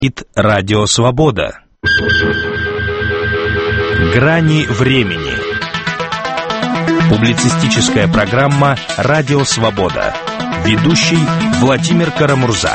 Радио Свобода. Грани времени. Публицистическая программа «Радио Свобода». Ведущий Владимир Карамурза.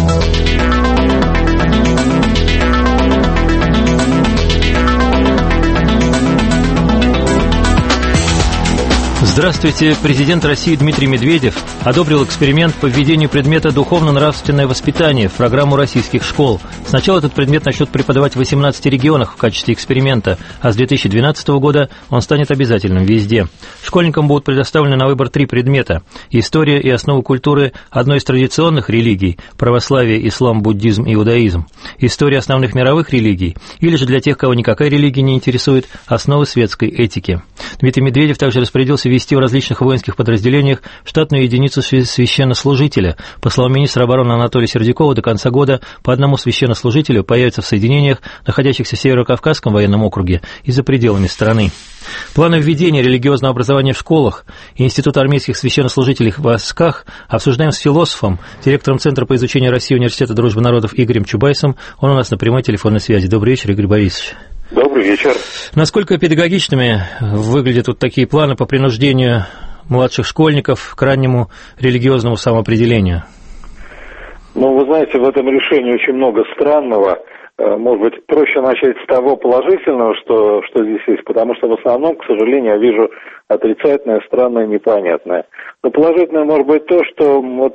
Здравствуйте. Президент России Дмитрий Медведев одобрил эксперимент по введению предмета «Духовно-нравственное воспитание» в программу российских школ. Сначала этот предмет начнут преподавать в 18 регионах в качестве эксперимента, а с 2012 года он станет обязательным везде. Школьникам будут предоставлены на выбор 3 предмета: история и основы культуры одной из традиционных религий – православие, ислам, буддизм, иудаизм, история основных мировых религий, или же для тех, кого никакая религия не интересует, основы светской этики. Дмитрий Медведев также распорядился ввести в различных воинских подразделениях штатную единицу священнослужителя. По словам министра обороны Анатолия Сердюкова, до конца года по одному священнослужителю появится в соединениях, находящихся в Северо-Кавказском военном округе и за пределами страны. Планы введения религиозного образования в школах и Института армейских священнослужителей в войсках обсуждаем с философом, директором Центра по изучению России Университета дружбы народов Игорем Чубайсом. Он у нас на прямой телефонной связи. Добрый вечер, Игорь Борисович. Добрый вечер. Насколько педагогичными выглядят вот такие планы по принуждению младших школьников к раннему религиозному самоопределению? Ну, вы знаете, в этом решении очень много странного. Может быть, проще начать с того положительного, что здесь есть, потому что в основном, к сожалению, я вижу отрицательное, странное, непонятное. Но положительное может быть то, что вот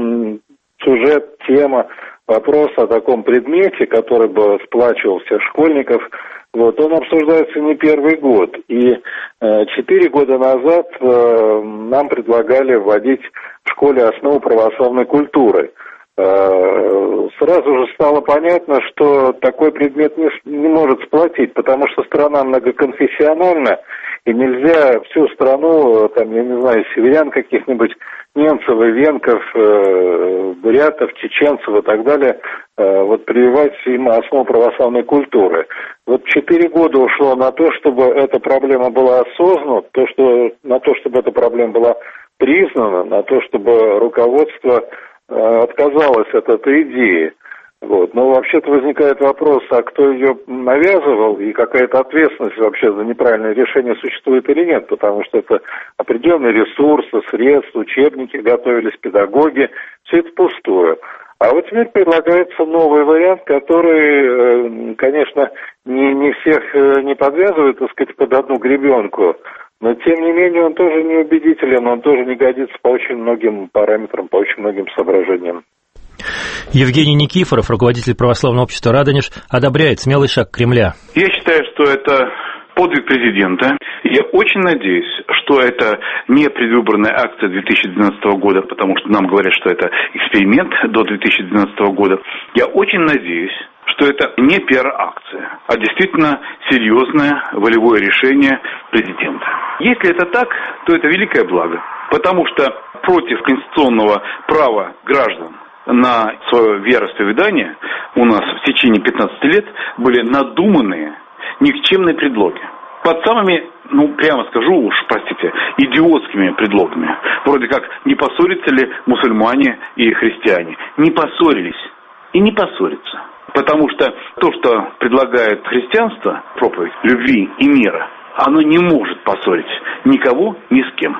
сюжет, тема, вопрос о таком предмете, который бы сплачивал всех школьников, вот, он обсуждается не первый год. И 4 года назад нам предлагали вводить в школе основу православной культуры. Сразу же стало понятно, что такой предмет не может сплотить, потому что страна многоконфессиональна, и нельзя всю страну, там, я не знаю, северян каких-нибудь, немцев, венков, бурятов, чеченцев и так далее, вот прививать им основу православной культуры. Вот 4 года ушло на то, чтобы эта проблема была осознана, на то, чтобы эта проблема была признана, на то, чтобы руководство отказалось от этой идеи. Вот. Но вообще-то возникает вопрос, а кто ее навязывал и какая-то ответственность вообще за неправильное решение существует или нет, потому что это определенные ресурсы, средства, учебники готовились, педагоги, все это пустое. А вот теперь предлагается новый вариант, который, конечно, не всех не подвязывает, так сказать, под одну гребенку, но, тем не менее, он тоже не убедителен, он тоже не годится по очень многим параметрам, по очень многим соображениям. Евгений Никифоров, руководитель православного общества «Радонеж», одобряет смелый шаг Кремля. Я считаю, что это подвиг президента. Я очень надеюсь, что это не предвыборная акция 2012 года, потому что нам говорят, что это эксперимент до 2012 года. Я очень надеюсь, что это не пиар-акция, а действительно серьезное волевое решение президента. Если это так, то это великое благо, потому что против конституционного права граждан на свое вероисповедание у нас в течение 15 лет были надуманные никчемные предлоги. Под самыми, прямо скажу уж, простите, идиотскими предлогами. Вроде как, не поссорятся ли мусульмане и христиане? Не поссорились и не поссорятся. Потому что то, что предлагает христианство, проповедь любви и мира, оно не может поссорить никого ни с кем.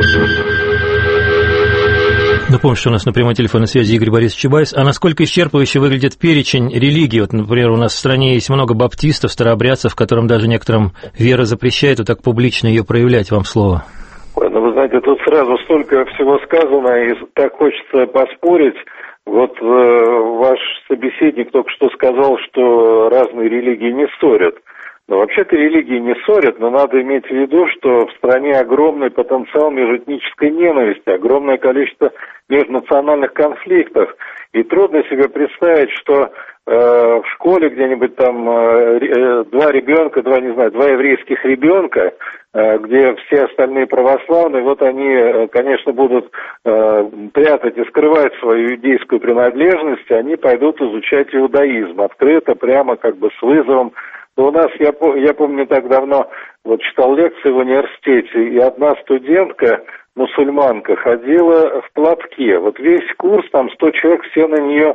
Напомню, что у нас на прямой телефонной связи Игорь Борисович Чубайс. А насколько исчерпывающе выглядит перечень религий? Вот, например, у нас в стране есть много баптистов, старообрядцев, которым даже некоторым вера запрещает вот так публично ее проявлять. Вам слово. Ой, вы знаете, тут сразу столько всего сказано, и так хочется поспорить. Вот ваш собеседник только что сказал, что разные религии не ссорят. Но вообще-то религии не ссорят, но надо иметь в виду, что в стране огромный потенциал межэтнической ненависти, огромное количество межнациональных конфликтов. И трудно себе представить, что в школе где-нибудь там два еврейских ребенка, где все остальные православные, вот они, конечно, будут прятать и скрывать свою иудейскую принадлежность, они пойдут изучать иудаизм открыто, прямо как бы с вызовом. Но у нас, я помню, не так давно вот читал лекции в университете, и одна студентка, мусульманка, ходила в платке. Вот весь курс, там 100 человек, все на нее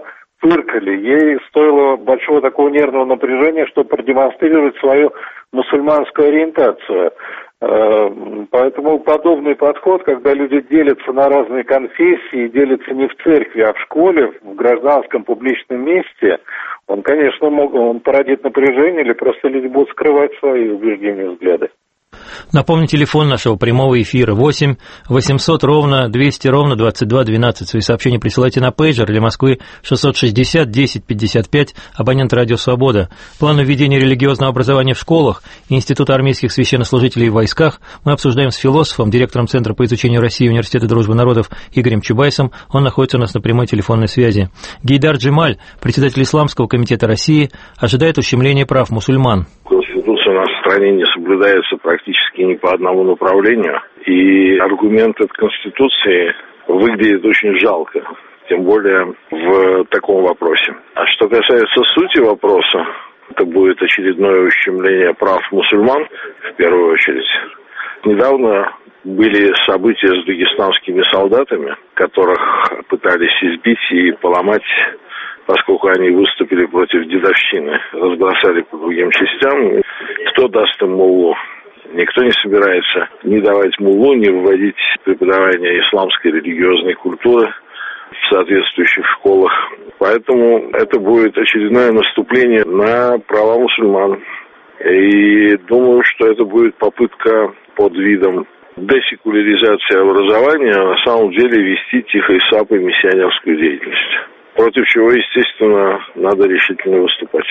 фыркали. Ей стоило большого такого нервного напряжения, чтобы продемонстрировать свою мусульманскую ориентацию. Поэтому подобный подход, когда люди делятся на разные конфессии, делятся не в церкви, а в школе, в гражданском публичном месте, он, конечно, он породит напряжение, или просто люди будут скрывать свои убеждения и взгляды. Напомню, телефон нашего прямого эфира 8 800 ровно 200 ровно 22 12. Свои сообщения присылайте на пейджер для Москвы 660 10 55, абонент «Радио Свобода». План введения религиозного образования в школах Института армейских священнослужителей в войсках мы обсуждаем с философом, директором Центра по изучению России Университета дружбы народов Игорем Чубайсом. Он находится у нас на прямой телефонной связи. Гейдар Джемаль, председатель Исламского комитета России, ожидает ущемления прав мусульман. Конституция у нас в стране не соблюдается практически ни по одному направлению, и аргумент от Конституции выглядит очень жалко, тем более в таком вопросе. А что касается сути вопроса, это будет очередное ущемление прав мусульман, в первую очередь. Недавно были события с дагестанскими солдатами, которых пытались избить и поломать, поскольку они выступили против дедовщины, разбросали по другим частям. Кто даст им муллу? Никто не собирается ни давать муллу, ни вводить преподавание исламской религиозной культуры в соответствующих школах. Поэтому это будет очередное наступление на права мусульман. И думаю, что это будет попытка под видом десекуляризации образования на самом деле вести тихой сапой миссионерскую деятельность. Против чего, естественно, надо решительно выступать.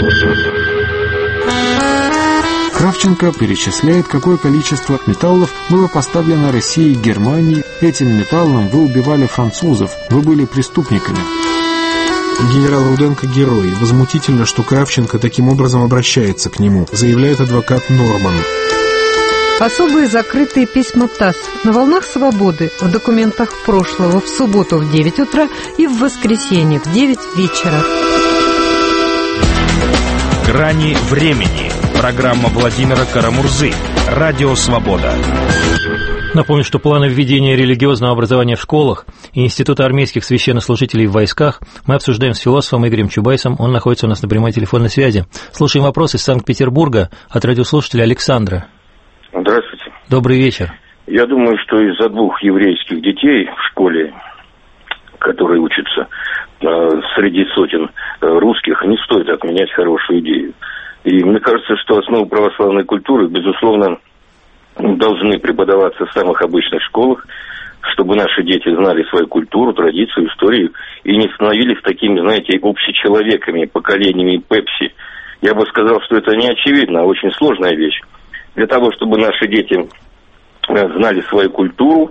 Кравченко перечисляет, какое количество металлов было поставлено России и Германии. Этим металлом вы убивали французов, вы были преступниками. Генерал Руденко – герой. Возмутительно, что Кравченко таким образом обращается к нему, заявляет адвокат Норман. Особые закрытые письма ТАСС на волнах свободы в документах прошлого в субботу в 9 утра и в воскресенье в 9 вечера. «Грани времени». Программа Владимира Карамурзы. Радио Свобода. Напомню, что планы введения религиозного образования в школах и Института армейских священнослужителей в войсках мы обсуждаем с философом Игорем Чубайсом. Он находится у нас на прямой телефонной связи. Слушаем вопрос из Санкт-Петербурга от радиослушателя Александра. Здравствуйте. Добрый вечер. Я думаю, что из-за 2 еврейских детей в школе, которые учатся среди сотен русских, не стоит отменять хорошую идею. И мне кажется, что основы православной культуры, безусловно, должны преподаваться в самых обычных школах, чтобы наши дети знали свою культуру, традицию, историю и не становились такими, знаете, общечеловеками, поколениями Пепси. Я бы сказал, что это не очевидно, а очень сложная вещь. Для того, чтобы наши дети знали свою культуру,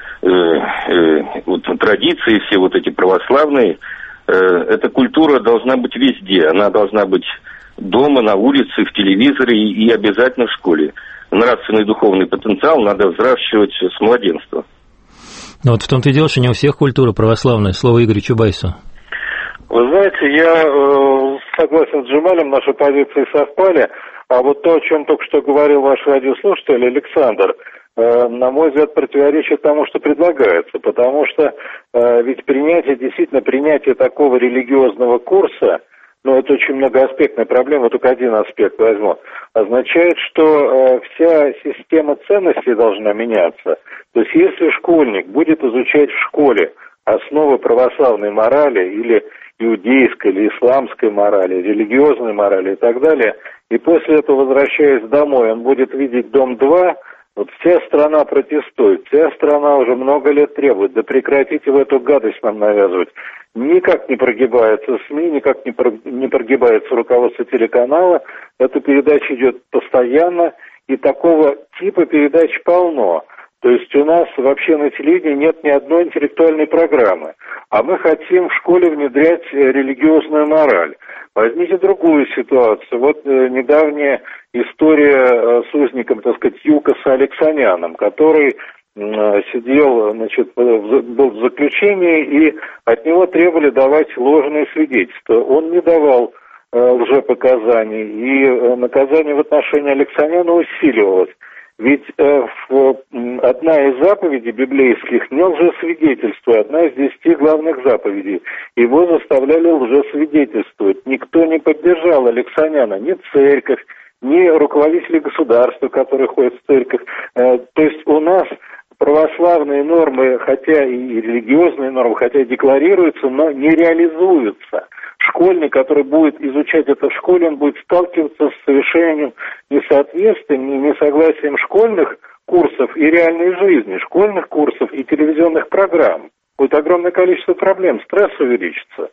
традиции все вот эти православные, эта культура должна быть везде. Она должна быть дома, на улице, в телевизоре и обязательно в школе. Нравственный и духовный потенциал надо взращивать с младенства. Но вот в том-то и дело, что не у всех культура православная. Слово Игорю Чубайсу. Вы знаете, я согласен с Джемалем, наши позиции совпали. А вот то, о чем только что говорил ваш радиослушатель Александр, на мой взгляд, противоречит тому, что предлагается. Потому что ведь действительно принятие такого религиозного курса, это очень многоаспектная проблема, только один аспект возьму, означает, что вся система ценностей должна меняться. То есть если школьник будет изучать в школе основы православной морали или иудейской, или исламской морали, религиозной морали и так далее, и после этого, возвращаясь домой, он будет видеть «Дом-2», вот вся страна протестует, вся страна уже много лет требует, да прекратите в эту гадость нам навязывать. Никак не прогибается СМИ, никак не прогибается руководство телеканала. Эта передача идет постоянно, и такого типа передач полно. То есть у нас вообще на телевидении нет ни одной интеллектуальной программы. А мы хотим в школе внедрять религиозную мораль. Возьмите другую ситуацию. Вот недавняя история с узником, Юкаса Алексаняном, который сидел, был в заключении, и от него требовали давать ложные свидетельства. Он не давал лжепоказаний, и наказание в отношении Алексаняна усиливалось. Ведь одна из заповедей библейских не лжесвидетельствуй, одна из 10 главных заповедей. Его заставляли лжесвидетельствовать. Никто не поддержал Алексаняна, ни церковь, ни руководители государства, которые ходят в церковь. То есть у нас православные нормы, хотя и религиозные нормы, хотя и декларируются, но не реализуются. Школьник, который будет изучать это в школе, он будет сталкиваться с совершенным несоответствием, несогласием школьных курсов и реальной жизни, школьных курсов и телевизионных программ. Будет огромное количество проблем, стресс увеличится.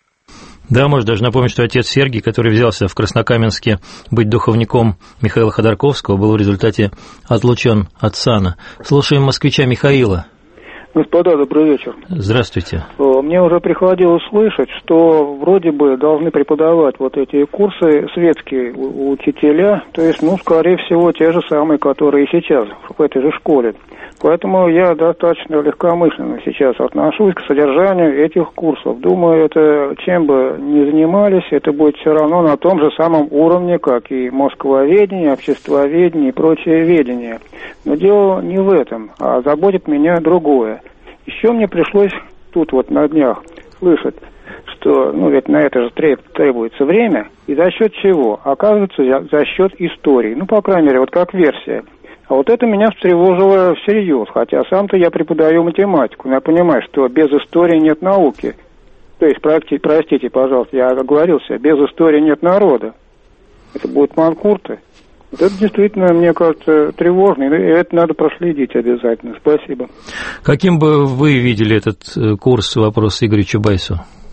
Да, может даже напомнить, что отец Сергий, который взялся в Краснокаменске быть духовником Михаила Ходорковского, был в результате отлучен от сана. Слушаем москвича Михаила. Господа, добрый вечер. Здравствуйте. Мне уже приходилось слышать, что вроде бы должны преподавать вот эти курсы светские учителя, то есть, скорее всего, те же самые, которые и сейчас в этой же школе. Поэтому я достаточно легкомысленно сейчас отношусь к содержанию этих курсов. Думаю, это чем бы ни занимались, это будет все равно на том же самом уровне, как и москвоведение, обществоведение и прочее ведение. Но дело не в этом, а заботит меня другое. Еще мне пришлось тут вот на днях слышать, что, ведь на это же требуется время, и за счет чего? Оказывается, за счет истории. По крайней мере, вот как версия. А вот это меня встревожило всерьез, хотя сам-то я преподаю математику, но я понимаю, что без истории нет науки. То есть, простите, пожалуйста, я оговорился, без истории нет народа. Это будут манкурты. Вот это действительно, мне кажется, тревожно, и это надо проследить обязательно. Спасибо. Каким бы вы видели этот курс, вопрос Игорю Чубайсу?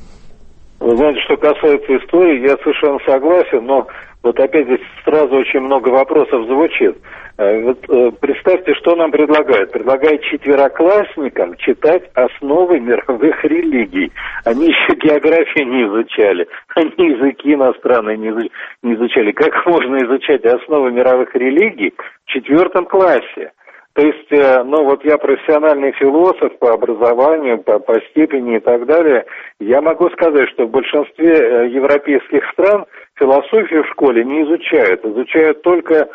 Вы знаете, что касается истории, я совершенно согласен, но вот опять здесь сразу очень много вопросов звучит. Представьте, что нам предлагают. Предлагают четвероклассникам читать основы мировых религий. Они еще географию не изучали, они языки иностранные не изучали. Как можно изучать основы мировых религий в 4 классе? То есть, я профессиональный философ по образованию, по степени и так далее. Я могу сказать, что в большинстве европейских стран философию в школе не изучают. Изучают только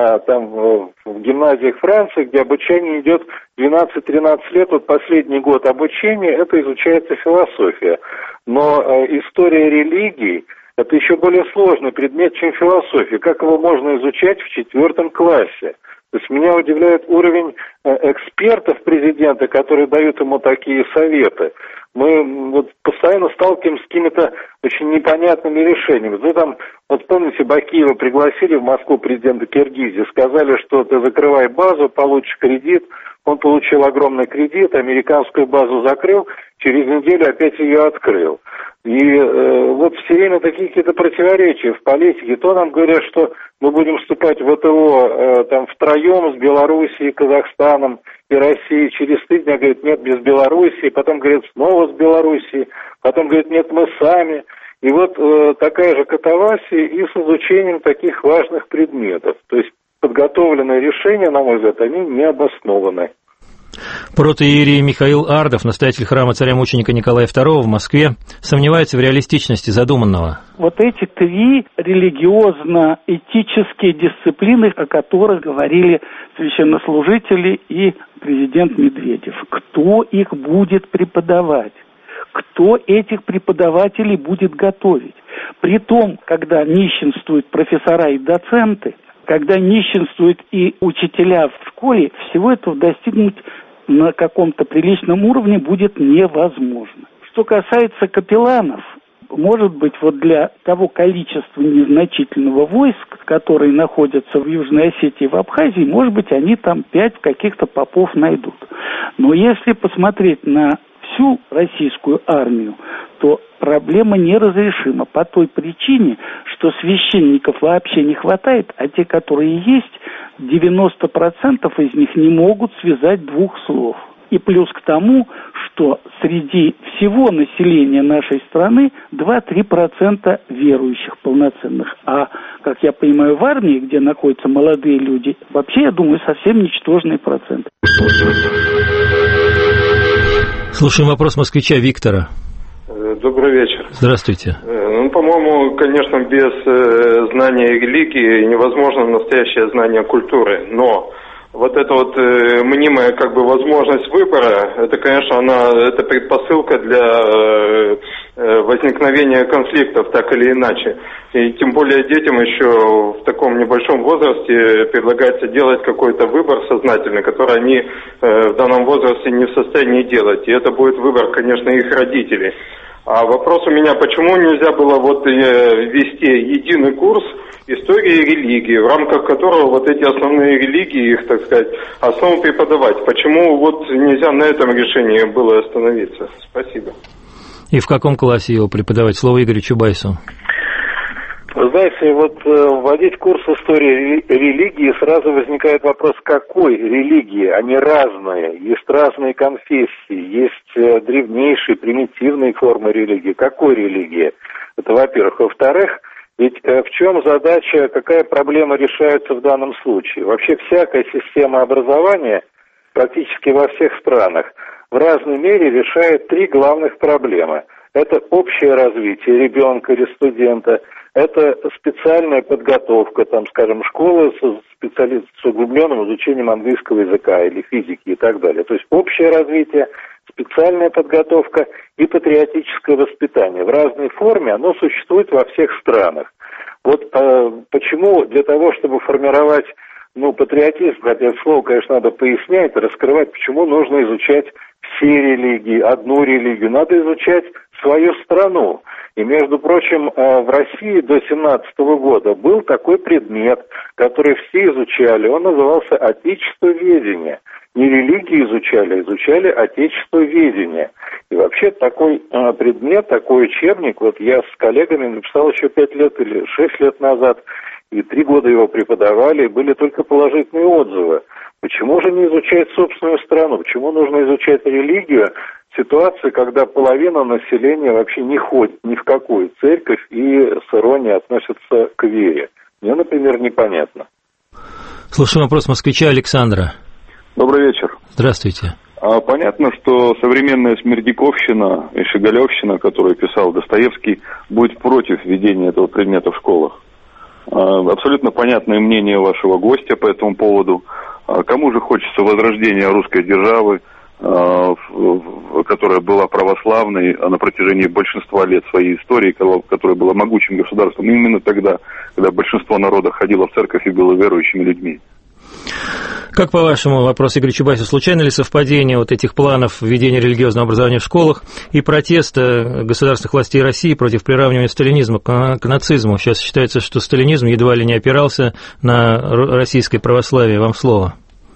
в гимназиях Франции, где обучение идет 12-13 лет. Вот последний год обучения, это изучается философия. Но история религий – это еще более сложный предмет, чем философия. Как его можно изучать в 4 классе? То есть меня удивляет уровень экспертов президента, которые дают ему такие советы. Мы постоянно сталкиваемся с какими-то очень непонятными решениями. Помните, Бакиева пригласили в Москву президента Киргизии, сказали, что ты закрывай базу, получишь кредит. Он получил огромный кредит, американскую базу закрыл, через неделю опять ее открыл. И все время такие какие-то противоречия в политике. То нам говорят, что мы будем вступать в ВТО втроем с Белоруссией, Казахстаном и Россией. Через 3 дня говорят, нет, без Белоруссии. Потом говорят, снова с Белоруссией. Потом говорят, нет, мы сами. И такая же катавасия и с изучением таких важных предметов. То есть подготовленные решения, на мой взгляд, они не обоснованы. Протоиерей Михаил Ардов, настоятель храма царя-мученика Николая II в Москве, сомневается в реалистичности задуманного. Вот эти 3 религиозно-этические дисциплины, о которых говорили священнослужители и президент Медведев. Кто их будет преподавать? Кто этих преподавателей будет готовить? Притом, когда нищенствуют профессора и доценты, когда нищенствуют и учителя в школе, всего этого достигнуть на каком-то приличном уровне будет невозможно. Что касается капелланов, может быть, для того количества незначительного войск, которые находятся в Южной Осетии и в Абхазии, может быть, они там 5 каких-то попов найдут. Но если посмотреть на всю российскую армию, то проблема неразрешима по той причине, что священников вообще не хватает, а те, которые есть, 90% из них не могут связать 2 слов. И плюс к тому, что среди всего населения нашей страны 2-3% верующих полноценных. А, как я понимаю, в армии, где находятся молодые люди, вообще, я думаю, совсем ничтожный процент. Слушаем вопрос москвича Виктора. Добрый вечер. Здравствуйте. Ну, по-моему, конечно, без знания религии невозможно настоящее знание культуры, но вот эта вот мнимая как бы возможность выбора, это, конечно, это предпосылка для возникновения конфликтов, так или иначе. И тем более детям еще в таком небольшом возрасте предлагается делать какой-то выбор сознательный, который они в данном возрасте не в состоянии делать. И это будет выбор, конечно, их родителей. А вопрос у меня, почему нельзя было вот ввести единый курс истории и религии, в рамках которого вот эти основные религии, их, так сказать, основу преподавать? Почему вот нельзя на этом решении было остановиться? Спасибо. И в каком классе его преподавать? Слово Игорю Чубайсу. Вы знаете, вот вводить курс истории религии, сразу возникает вопрос, какой религии? Они разные, есть разные конфессии, есть древнейшие, примитивные формы религии. Какой религии? Это во-первых. Во-вторых, ведь в чем задача, какая проблема решается в данном случае? Вообще всякая система образования практически во всех странах в разной мере решает три главных проблемы. Это общее развитие ребенка или студента, это специальная подготовка, там, скажем, школы с углубленным изучением английского языка или физики и так далее. То есть общее развитие, специальная подготовка и патриотическое воспитание. В разной форме оно существует во всех странах. Вот почему для того, чтобы формировать патриотизм, хотя слово, конечно, надо пояснять, раскрывать, почему нужно изучать все религии, одну религию, надо изучать свою страну. И, между прочим, в России до 1917 года был такой предмет, который все изучали, он назывался отечествоведение. Не религии изучали, изучали отечествоведение. И вообще такой предмет, такой учебник, вот я с коллегами написал еще 5 лет или 6 лет назад, и 3 года его преподавали, и были только положительные отзывы. Почему же не изучать собственную страну? Почему нужно изучать религию в ситуации, когда половина населения вообще не ходит ни в какую церковь и с иронией относится к вере? Мне, например, непонятно. Слушаем вопрос москвича Александра. Добрый вечер. Здравствуйте. Понятно, что современная смердяковщина и шигалевщина, которую писал Достоевский, будет против введения этого предмета в школах. Абсолютно понятное мнение вашего гостя по этому поводу. Кому же хочется возрождения русской державы, которая была православной на протяжении большинства лет своей истории, которая была могучим государством именно тогда, когда большинство народа ходило в церковь и было верующими людьми? Как, по-вашему, вопрос Игоря Чубайса, случайно ли совпадение вот этих планов введения религиозного образования в школах и протеста государственных властей России против приравнивания сталинизма к нацизму? Сейчас считается, что сталинизм едва ли не опирался на российское православие. Вам слово.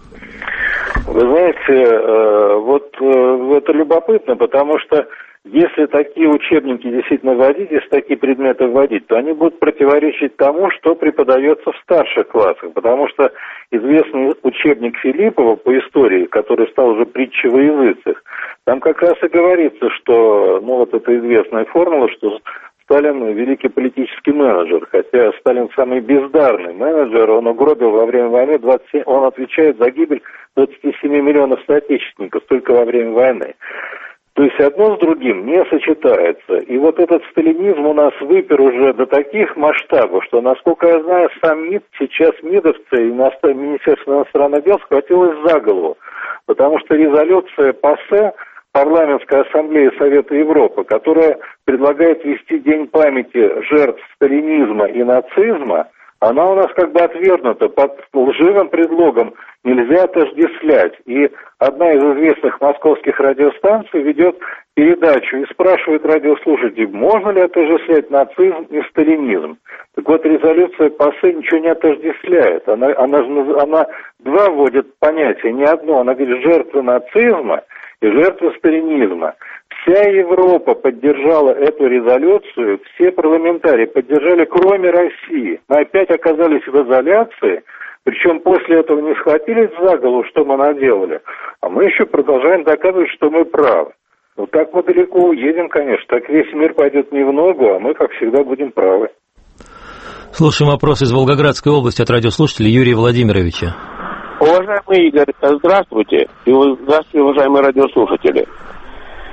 Вы знаете, вот это любопытно, потому что если такие учебники действительно вводить, если такие предметы вводить, то они будут противоречить тому, что преподается в старших классах, потому что известный учебник Филиппова по истории, который стал уже притчей во языцах, там как раз и говорится, что, вот эта известная формула, что Сталин великий политический менеджер, хотя Сталин самый бездарный менеджер, он угробил во время войны 27, он отвечает за гибель 27 миллионов соотечественников только во время войны. То есть одно с другим не сочетается. И вот этот сталинизм у нас выпер уже до таких масштабов, что, насколько я знаю, сам МИД, сейчас МИДовцы и Министерство иностранных дел схватилось за голову. Потому что резолюция ПАСЕ, Парламентской ассамблеи Совета Европы, которая предлагает ввести День памяти жертв сталинизма и нацизма, она у нас как бы отвергнута под лживым предлогом нельзя отождествлять. И одна из известных московских радиостанций ведет передачу и спрашивает радиослушателей, можно ли отождествлять нацизм и сталинизм. Так вот, резолюция ПАСЕ ничего не отождествляет. Она два вводит понятия, не одно. Она говорит, жертвы нацизма и жертвы сталинизма. Вся Европа поддержала эту резолюцию, все парламентарии поддержали, кроме России. Мы опять оказались в изоляции, причем после этого не схватились за голову, что мы наделали, а мы еще продолжаем доказывать, что мы правы. Вот так мы далеко уедем, конечно, так весь мир пойдет не в ногу, а мы, как всегда, будем правы. Слушаем вопрос из Волгоградской области от радиослушателя Юрия Владимировича. Уважаемый Игорь, здравствуйте. И здравствуйте, уважаемые радиослушатели.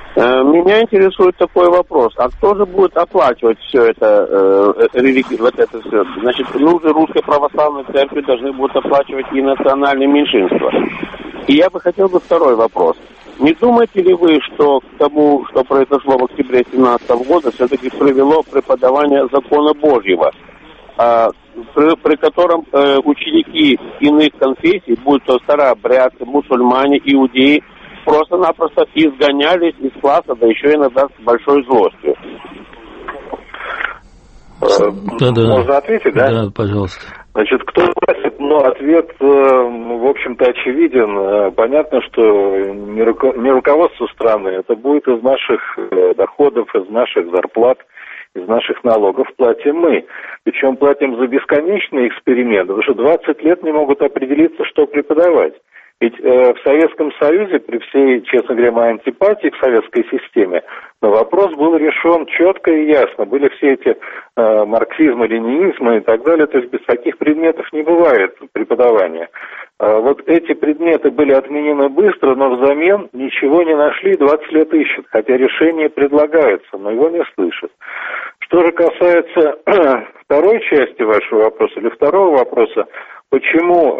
Меня интересует такой вопрос. А кто же будет оплачивать все это, вот это все? Значит, нужды Русской Православной Церкви должны будут оплачивать и национальные меньшинства. И я бы хотел второй вопрос. Не думаете ли вы, что к тому, что произошло в октябре 2017 года, все-таки привело преподавание закона Божьего, при котором ученики иных конфессий, будь то старообрядцы, мусульмане, иудеи, просто-напросто изгонялись из класса, да еще иногда с большой злостью? Можно ответить, да? Да, пожалуйста. Значит, кто просит, но ответ, в общем-то, очевиден. Понятно, что не руководство страны, это будет из наших доходов, из наших зарплат, из наших налогов платим мы. Причем платим за бесконечные эксперименты, потому что 20 лет не могут определиться, что преподавать. Ведь в Советском Союзе, при всей, честно говоря, моей антипатии к советской системе, вопрос был решен четко и ясно. Были все эти марксизмы, ленинизмы и так далее. То есть без таких предметов не бывает преподавания. Вот эти предметы были отменены быстро, но взамен ничего не нашли, 20 лет ищут. Хотя решение предлагается, но его не слышат. Что же касается второй части вашего вопроса или второго вопроса, почему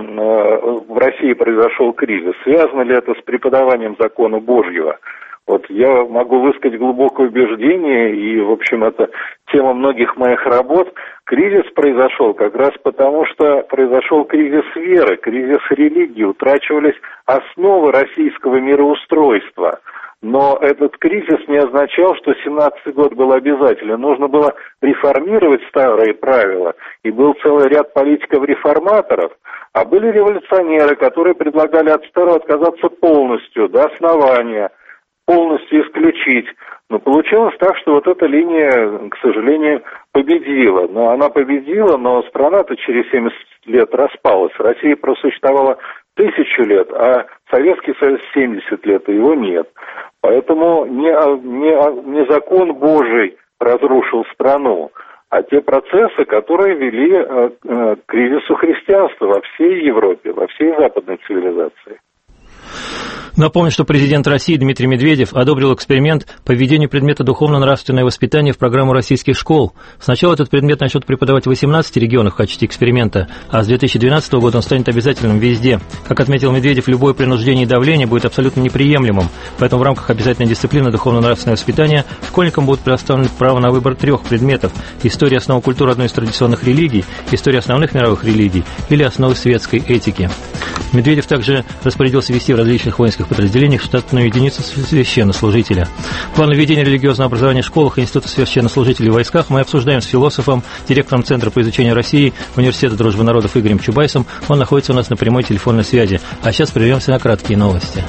в России произошел кризис? Связано ли это с преподаванием закона Божьего? Вот я могу высказать глубокое убеждение, и, в общем, это тема многих моих работ. Кризис произошел как раз потому, что произошел кризис веры, кризис религии, утрачивались основы российского мироустройства. Но этот кризис не означал, что 17-й год был обязателен. Нужно было реформировать старые правила. И был целый ряд политиков-реформаторов. А были революционеры, которые предлагали от старого отказаться полностью, до основания, полностью исключить. Но получилось так, что вот эта линия, к сожалению, победила. Но она победила, но страна-то через 70 лет распалась. Россия просуществовала 1000 лет, а Советский Союз 70 лет, и его нет. Поэтому не закон Божий разрушил страну, а те процессы, которые вели к кризису христианства во всей Европе, во всей западной цивилизации. Напомню, что президент России Дмитрий Медведев одобрил эксперимент по введению предмета духовно-нравственное воспитание в программу российских школ. Сначала этот предмет начнут преподавать в 18 регионах в качестве эксперимента, а с 2012 года он станет обязательным везде. Как отметил Медведев, любое принуждение и давление будет абсолютно неприемлемым, поэтому в рамках обязательной дисциплины духовно-нравственное воспитание школьникам будут предоставлены право на выбор 3 предметов: история основ культуры одной из традиционных религий, история основных мировых религий или основы светской этики. Медведев также распорядился ввести в различных воинских подразделениях штатную единицу священнослужителя. План введения религиозного образования в школах и Института священнослужителей в войсках мы обсуждаем с философом, директором Центра по изучению России Университета дружбы народов Игорем Чубайсом. Он находится у нас на прямой телефонной связи. А сейчас прервемся на краткие новости.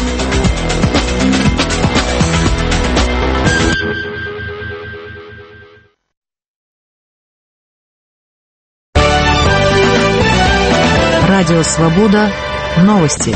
Радио «Свобода». Новости.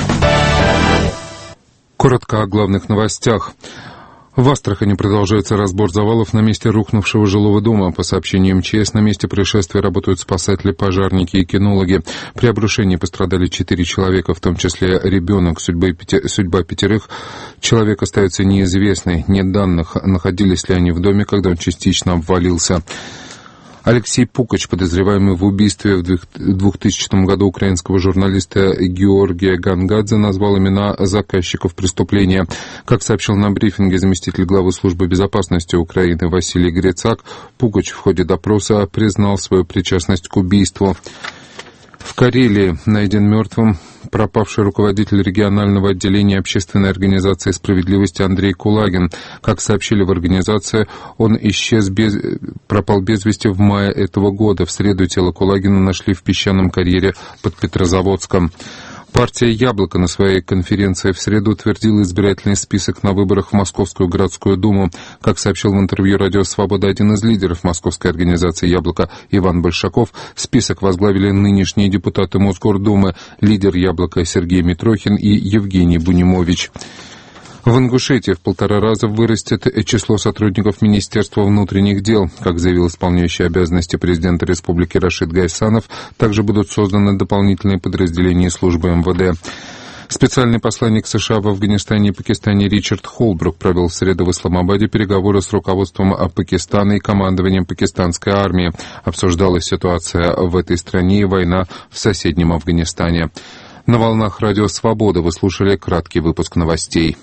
Коротко о главных новостях. В Астрахани продолжается разбор завалов на месте рухнувшего жилого дома. По сообщению МЧС, на месте происшествия работают спасатели, пожарники и кинологи. При обрушении пострадали 4 человека, в том числе ребенок. Судьба 5 человек остается неизвестной. Нет данных, находились ли они в доме, когда он частично обвалился. Алексей Пукач, подозреваемый в убийстве в 2000 году украинского журналиста Георгия Гангадзе, назвал имена заказчиков преступления. Как сообщил на брифинге заместитель главы службы безопасности Украины Василий Грицак, Пукач в ходе допроса признал свою причастность к убийству. В Карелии найден мертвым пропавший руководитель регионального отделения общественной организации «Справедливости» Андрей Кулагин. Как сообщили в организации, он пропал без вести в мае этого года. В среду тело Кулагина нашли в песчаном карьере под Петрозаводском. Партия «Яблоко» на своей конференции в среду утвердила избирательный список на выборах в Московскую городскую думу. Как сообщил в интервью «Радио Свобода» один из лидеров московской организации «Яблоко» Иван Большаков, список возглавили нынешние депутаты Мосгордумы, лидер «Яблока» Сергей Митрохин и Евгений Бунимович. В Ингушетии в 1,5 раза вырастет число сотрудников Министерства внутренних дел. Как заявил исполняющий обязанности президента республики Рашид Гайсанов, также будут созданы дополнительные подразделения службы МВД. Специальный посланник США в Афганистане и Пакистане Ричард Холбрук провел в среду в Исламабаде переговоры с руководством Пакистана и командованием пакистанской армии. Обсуждалась ситуация в этой стране и война в соседнем Афганистане. На волнах Радио Свобода вы слушали краткий выпуск новостей.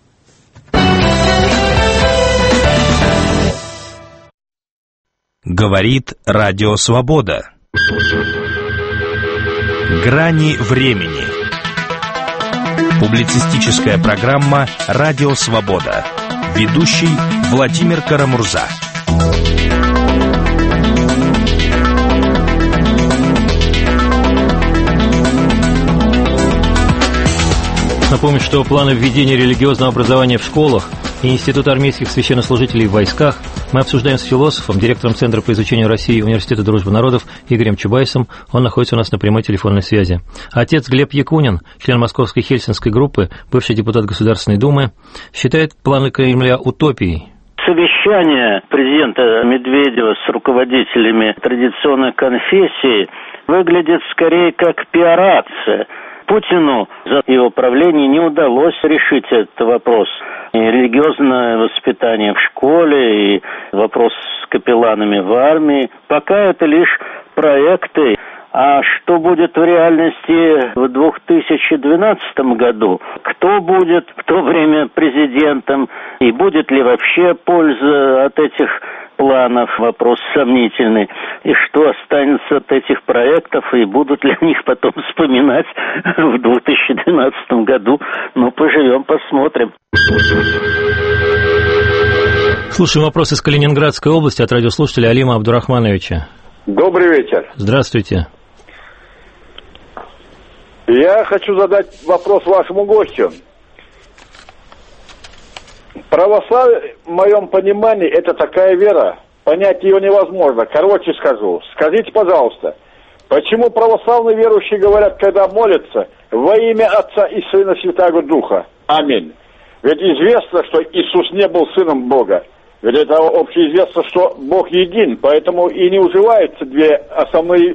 Говорит Радио Свобода. Грани времени. Публицистическая программа «Радио Свобода». Ведущий Владимир Карамурза. Напомню, что планы введения религиозного образования в школах и Институт армейских священнослужителей в войсках мы обсуждаем с философом, директором Центра по изучению России Университета дружбы народов Игорем Чубайсом. Он находится у нас на прямой телефонной связи. Отец Глеб Якунин, член Московской Хельсинской группы, бывший депутат Государственной Думы, считает планы Кремля утопией. Совещание президента Медведева с руководителями традиционных конфессий выглядит скорее как пиар-акция. Путину за его правление не удалось решить этот вопрос. И религиозное воспитание в школе, и вопрос с капелланами в армии. Пока это лишь проекты. А что будет в реальности в 2012 году? Кто будет в то время президентом? И будет ли вообще польза от этих планов? Вопрос сомнительный. И что останется от этих проектов? И будут ли о них потом вспоминать в 2012 году? Ну, поживем, посмотрим. Слушаем вопрос из Калининградской области от радиослушателя Алима Абдурахмановича. Добрый вечер. Здравствуйте. Я хочу задать вопрос вашему гостю. Православие, в моем понимании, это такая вера, понять ее невозможно. Короче скажу. Скажите, пожалуйста, почему православные верующие говорят, когда молятся, во имя Отца и Сына Святаго Духа? Аминь. Ведь известно, что Иисус не был Сыном Бога. Ведь это общеизвестно, что Бог един, поэтому и не уживаются две основные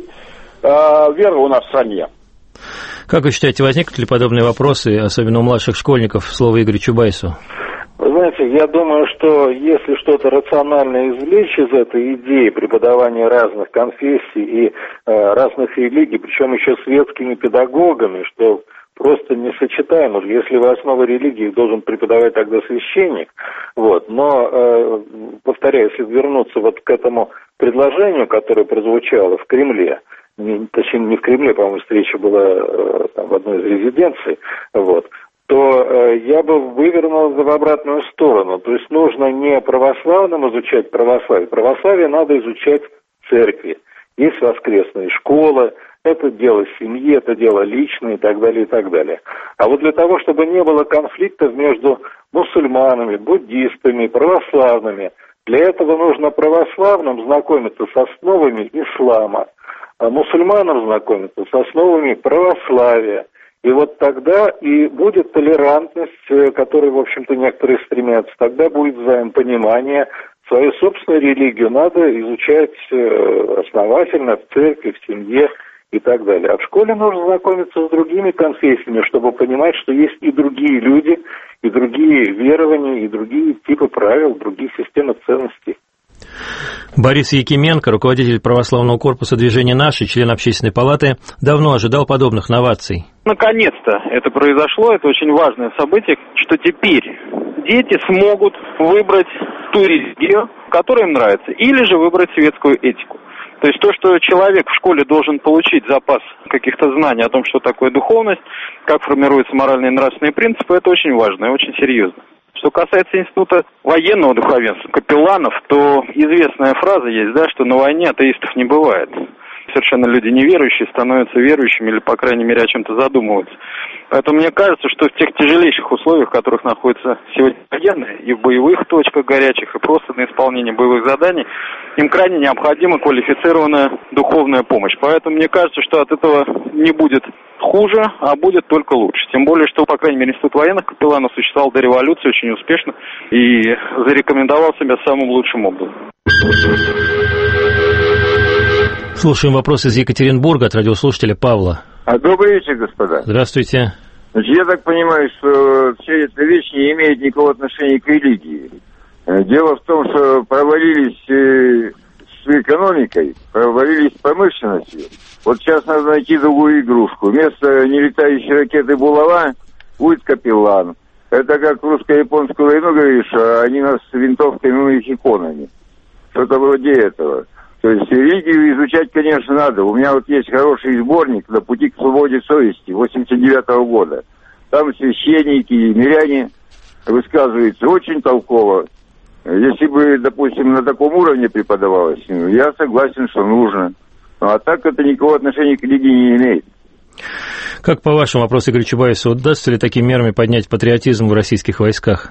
веры у нас в стране. Как вы считаете, возникнут ли подобные вопросы, особенно у младших школьников? Слово Игорю Чубайсу. Вы знаете, я думаю, что если что-то рационально извлечь из этой идеи преподавания разных конфессий и разных религий, причем еще светскими педагогами, что просто несочетаемо. Если в основе религии должен преподавать тогда священник, вот. Но, повторяю, если вернуться вот к этому предложению, которое прозвучало в Кремле, точнее не в Кремле, по-моему, встреча была там, в одной из резиденций, вот, то я бы вывернул в обратную сторону. То есть нужно не православным изучать православие. Православие надо изучать в церкви. Есть воскресные школы, это дело семьи, это дело личное и так далее, и так далее. А вот для того, чтобы не было конфликтов между мусульманами, буддистами, православными, для этого нужно православным знакомиться с основами ислама, а мусульманам знакомиться с основами православия. И вот тогда и будет толерантность, к которой, в общем-то, некоторые стремятся. Тогда будет взаимопонимание. Свою собственную религию надо изучать основательно в церкви, в семье и так далее. А в школе нужно знакомиться с другими конфессиями, чтобы понимать, что есть и другие люди, и другие верования, и другие типы правил, другие системы ценностей. Борис Якименко, руководитель православного корпуса движения «Наши», член Общественной палаты, давно ожидал подобных новаций. Наконец-то это произошло, это очень важное событие, что теперь дети смогут выбрать ту религию, которая им нравится, или же выбрать светскую этику. То есть то, что человек в школе должен получить запас каких-то знаний о том, что такое духовность, как формируются моральные и нравственные принципы, это очень важно и очень серьезно. Что касается института военного духовенства, капелланов, то известная фраза есть, да, что на войне атеистов не бывает. Совершенно люди неверующие становятся верующими или, по крайней мере, о чем-то задумываются. Поэтому мне кажется, что в тех тяжелейших условиях, в которых находятся сегодня военные, и в боевых точках горячих, и просто на исполнении боевых заданий, им крайне необходима квалифицированная духовная помощь. Поэтому мне кажется, что от этого не будет хуже, а будет только лучше. Тем более, что, по крайней мере, институт военных капелланов существовал до революции очень успешно и зарекомендовал себя самым лучшим образом. Слушаем вопрос из Екатеринбурга от радиослушателя Павла. Добрый вечер, господа. Здравствуйте. Значит, я так понимаю, что вся эта вещь не имеет никакого отношения к религии. Дело в том, что провалились с экономикой, провалились с промышленностью. Вот сейчас надо найти другую игрушку. Вместо нелетающей ракеты «Булава» будет «Капеллан». Это как в русско-японскую войну, говоришь, а они нас с винтовками, ну и иконами. Что-то вроде этого. То есть религию изучать, конечно, надо. У меня вот есть хороший сборник «На пути к свободе совести» 89-го года. Там священники и миряне высказываются очень толково. Если бы, допустим, на таком уровне преподавалось, я согласен, что нужно. А так это никакого отношения к религии не имеет. Как по вашему вопросу, Игорь Чубайсу, удастся ли такими мерами поднять патриотизм в российских войсках?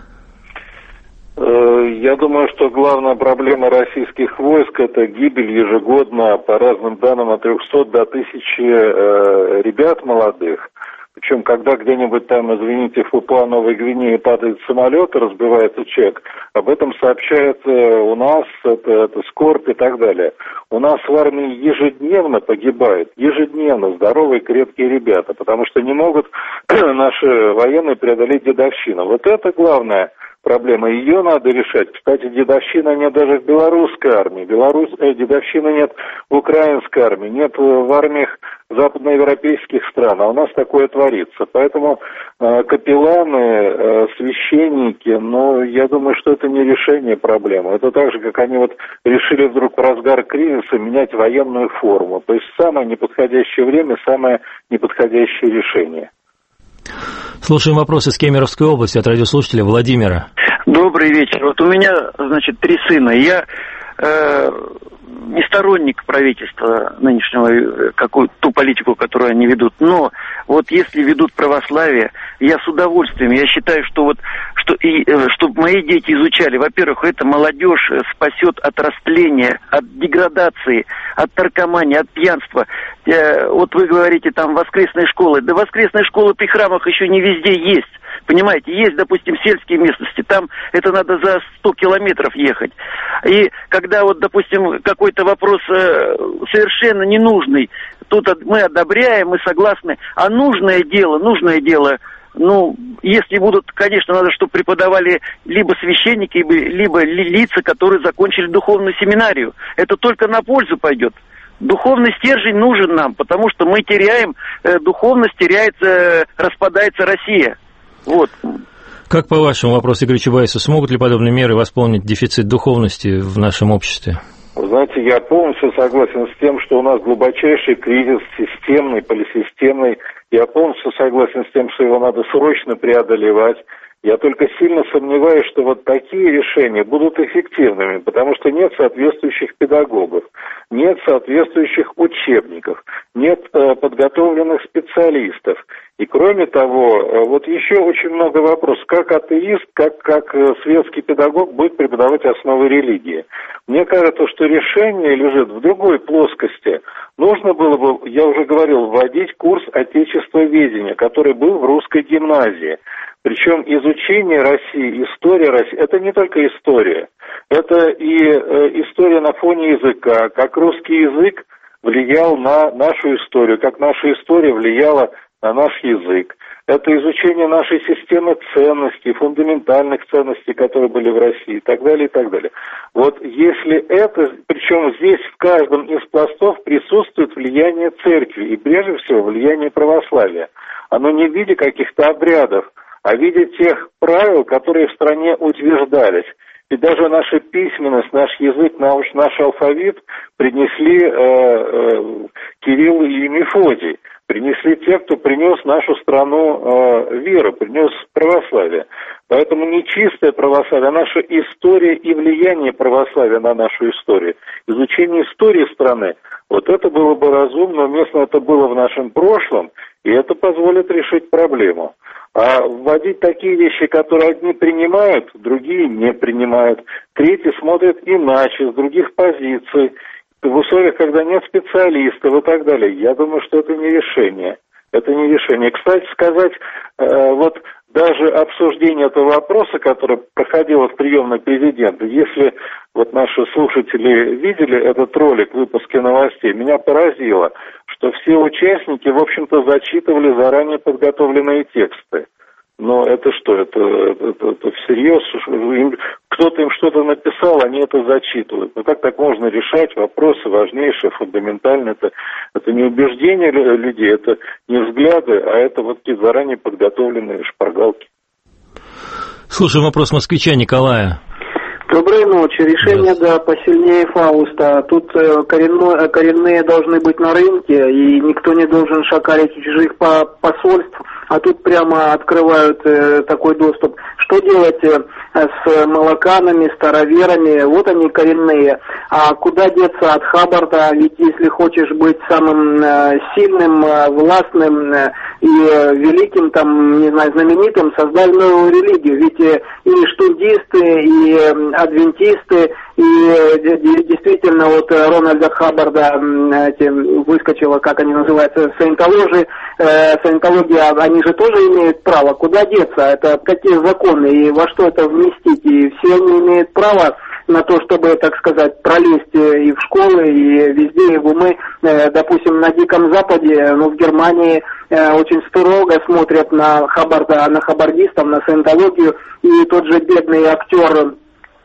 Я думаю, что главная проблема российских войск – это гибель ежегодно, по разным данным, от 300 до 1000 ребят молодых. Причем, когда где-нибудь там, извините, в Папуа-Новой Гвинее падает самолет и разбивается человек, об этом сообщают у нас, это скорбь и так далее. У нас в армии ежедневно погибают, ежедневно здоровые, крепкие ребята, потому что не могут наши военные преодолеть дедовщину. Вот это главная проблема, ее надо решать. Кстати, дедовщина нет даже в белорусской армии, дедовщины нет в украинской армии, нет в армиях западноевропейских стран, а у нас такое творится. Поэтому капелланы, священники, я думаю, что это не решение проблемы. Это так же, как они вот решили вдруг в разгар кризиса менять военную форму. То есть самое неподходящее время, самое неподходящее решение. Слушаем вопросы с Кемеровской области от радиослушателя Владимира. Добрый вечер. Вот у меня, 3 сына. Я не сторонник правительства нынешнего, ту политику, которую они ведут. Но вот если ведут православие, я с удовольствием, я считаю, что чтобы мои дети изучали, во-первых, это молодежь спасет от растления, от деградации, от наркомании, от пьянства. Вот вы говорите, там воскресные школы. Да воскресные школы при храмах еще не везде есть. Понимаете, есть, допустим, сельские местности, там это надо за 100 километров ехать. И когда допустим, какой-то вопрос совершенно ненужный, тут мы одобряем, мы согласны, а нужное дело, если будут, конечно, надо, чтобы преподавали либо священники, либо лица, которые закончили духовную семинарию. Это только на пользу пойдет. Духовный стержень нужен нам, потому что мы теряем, духовность теряется, распадается Россия. Вот. Как по вашему вопросу, Игорь Чубайсу, смогут ли подобные меры восполнить дефицит духовности в нашем обществе? Вы знаете, я полностью согласен с тем, что у нас глубочайший кризис системный, полисистемный. Я полностью согласен с тем, что его надо срочно преодолевать. Я только сильно сомневаюсь, что вот такие решения будут эффективными, потому что нет соответствующих педагогов, нет соответствующих учебников, нет подготовленных специалистов. И кроме того, вот еще очень много вопросов, как атеист, как светский педагог будет преподавать основы религии. Мне кажется, что решение лежит в другой плоскости. Нужно было бы, я уже говорил, вводить курс отечествоведения, который был в русской гимназии. Причем изучение России, история России, это не только история, это и история на фоне языка, как русский язык влиял на нашу историю, как наша история влияла на наш язык. Это изучение нашей системы ценностей, фундаментальных ценностей, которые были в России, и так далее, и так далее. Вот если это, причем здесь в каждом из пластов присутствует влияние церкви, и прежде всего влияние православия. Оно не в виде каких-то обрядов, а в виде тех правил, которые в стране утверждались. И даже наша письменность, наш язык, наш алфавит принесли Кирилл и Мефодий. Принесли те, кто принес нашу страну веру, принес православие. Поэтому не чистое православие, а наша история и влияние православия на нашу историю. Изучение истории страны, вот это было бы разумно, уместно это было в нашем прошлом, и это позволит решить проблему. А вводить такие вещи, которые одни принимают, другие не принимают, третьи смотрят иначе, с других позиций, в условиях, когда нет специалистов и так далее. Я думаю, что это не решение. Это не решение. Кстати сказать, вот даже обсуждение этого вопроса, которое проходило в приемной президента, если вот наши слушатели видели этот ролик в выпуске новостей, меня поразило, что все участники, в общем-то, зачитывали заранее подготовленные тексты. Но это что, это всерьез? Кто-то им что-то написал, они это зачитывают. Ну как так можно решать вопросы важнейшие, фундаментальные? Это не убеждения людей, это не взгляды, а это вот какие-то заранее подготовленные шпаргалки. Слушаем вопрос москвича Николая. Доброй ночи. Решение, да, посильнее Фауста. Тут коренные должны быть на рынке, и никто не должен шакалить чужих посольств, а тут прямо открывают такой доступ. Что делать с молоканами, староверами? Вот они коренные. А куда деться от Хаббарда? Ведь если хочешь быть самым сильным, властным и великим, там, не знаю, знаменитым, создай новую религию. Ведь и штундисты, и адвентисты, и действительно вот Рональда Хаббарда выскочила, как они называются, саентология, они же тоже имеют право. Куда деться? Это какие законы и во что это вместить? И все они имеют право на то, чтобы, так сказать, пролезть и в школы, и везде, и в умы. Допустим, на Диком Западе, ну, в Германии очень строго смотрят на Хаббарда, на хаббардистов, на саентологию, и тот же бедный актер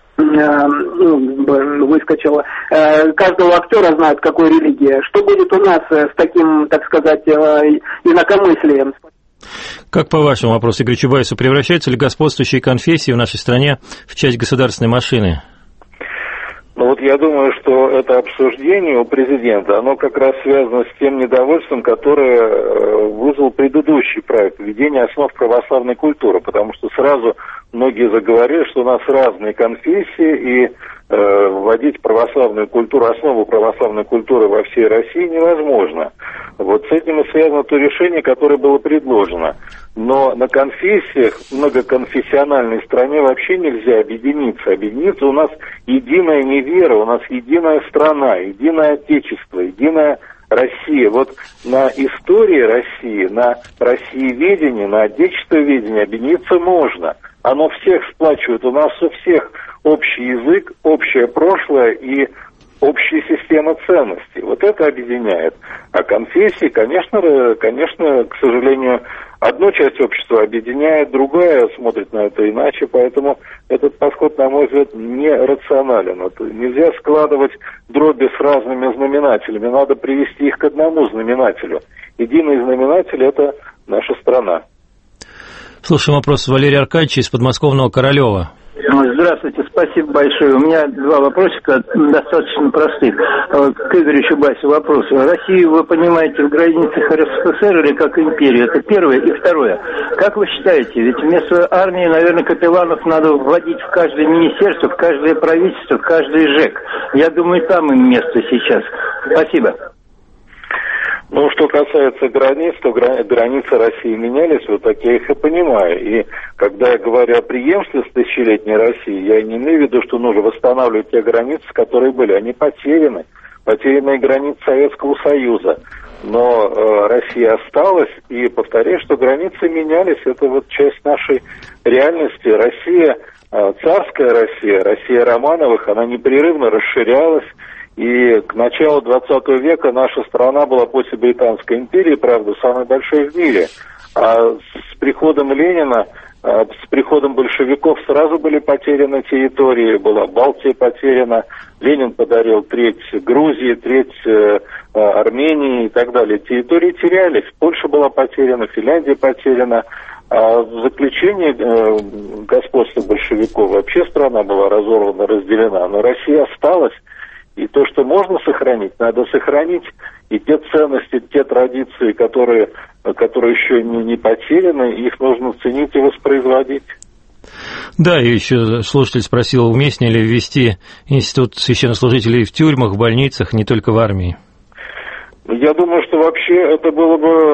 выскочила. Каждого актера знают, какой религии. Что будет у нас с таким, так сказать, инакомыслием? Как по вашему вопросу, Игорю Чубайсу, превращаются ли господствующие конфессии в нашей стране в часть государственной машины? Ну вот я думаю, что это обсуждение у президента, оно как раз связано с тем недовольством, которое вызвал предыдущий проект введения основ православной культуры, потому что сразу многие заговорили, что у нас разные конфессии, и вводить православную культуру, основу православной культуры во всей России невозможно. Вот с этим и связано то решение, которое было предложено. Но на конфессиях, многоконфессиональной стране вообще нельзя объединиться. Объединиться у нас единая невера, у нас единая страна, единое отечество, единая Россия. Вот на истории России, на россиеведении, на отечествоведении объединиться можно. Оно всех сплачивает. У нас у всех общий язык, общее прошлое и общая система ценностей. Вот это объединяет. А конфессии, конечно, к сожалению, одну часть общества объединяет, другая смотрит на это иначе, поэтому этот подход, на мой взгляд, нерационален. Это нельзя складывать дроби с разными знаменателями, надо привести их к одному знаменателю. Единый знаменатель – это наша страна. Слушаем вопрос Валерия Аркадьевича из подмосковного Королева. Здравствуйте, спасибо большое. У меня два вопросика достаточно простых. К Игорю Чубайсу вопрос. Россию вы понимаете в границах РСФСР или как империю? Это первое. И второе. Как вы считаете, ведь вместо армии, наверное, капелланов надо вводить в каждое министерство, в каждое правительство, в каждый ЖЭК. Я думаю, там им место сейчас. Спасибо. Ну, что касается границ, то границы России менялись, вот так я их и понимаю. И когда я говорю о преемственности тысячелетней России, я не имею в виду, что нужно восстанавливать те границы, которые были. Они потеряны. Потерянные границы Советского Союза. Но Россия осталась, и повторяю, что границы менялись. Это вот часть нашей реальности. Россия, царская Россия, Россия Романовых, она непрерывно расширялась. И к началу 20 века наша страна была после Британской империи, правда, самой большой в мире. А с приходом Ленина, с приходом большевиков сразу были потеряны территории, была Балтия потеряна, Ленин подарил треть Грузии, треть Армении и так далее. Территории терялись, Польша была потеряна, Финляндия потеряна. А в заключении господства большевиков вообще страна была разорвана, разделена, но Россия осталась. И то, что можно сохранить, надо сохранить. И те ценности, те традиции, которые еще не потеряны, их нужно ценить и воспроизводить. Да, и еще слушатель спросил, уместнее ли ввести институт священнослужителей в тюрьмах, в больницах, не только в армии. Я думаю, что вообще это было